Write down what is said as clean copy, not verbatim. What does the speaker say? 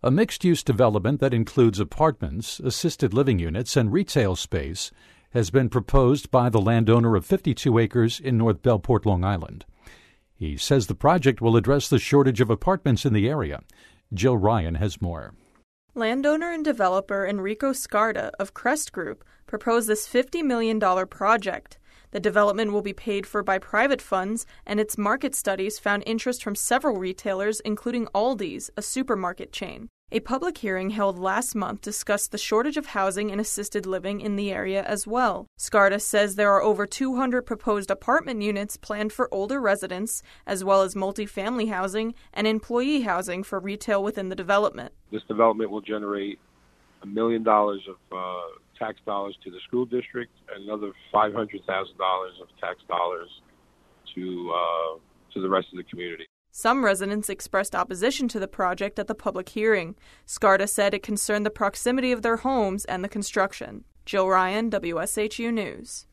A mixed-use development that includes apartments, assisted living units, and retail space has been proposed by the landowner of 52 acres in North Bellport, Long Island. He says the project will address the shortage of apartments in the area. Jill Ryan has more. Landowner and developer Enrico Scarda of Crest Group proposed this $50 million project. The development will be paid for by private funds, and its market studies found interest from several retailers, including Aldi's, a supermarket chain. A public hearing held last month discussed the shortage of housing and assisted living in the area as well. Scarda says there are over 200 proposed apartment units planned for older residents, as well as multifamily housing and employee housing for retail within the development. This development will generate $1 million of tax dollars to the school district and another $500,000 of tax dollars to the rest of the community. Some residents expressed opposition to the project at the public hearing. Scarda said it concerned the proximity of their homes and the construction. Jill Ryan, WSHU News.